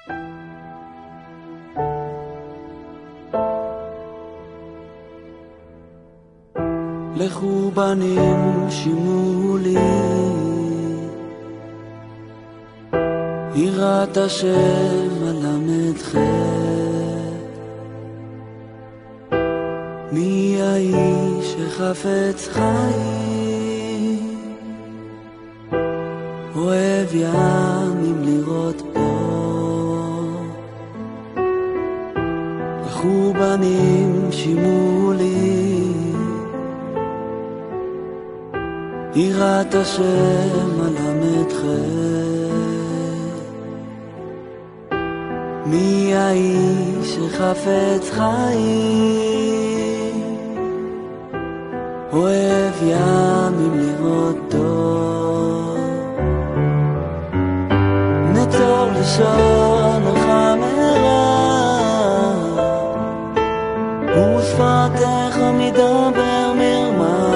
לכו בנים שימו לי יראת השם מלמדכם מי האיש שחפץ חיים אוהב ימים לראות בו לכו בנים שימו לי יראת השם מלמדכם מי האיש שחפץ חיים אוהב ימים לראותו נצור לשונך מרע ושפתיך מדבר מרמה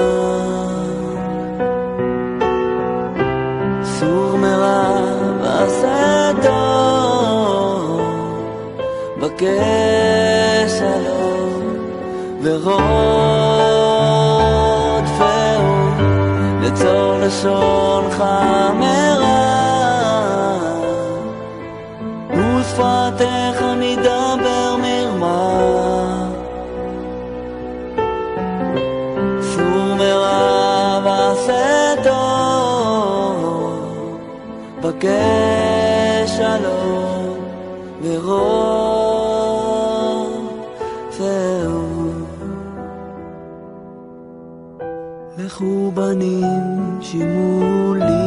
סור מרע ועשה טוב בקש שלום ורודפהו לצור לשונך מרע ושפתיך מדבר מרמה סור מרע ועשה טוב בקש שלום ורודפהו לכו בנים שימו לי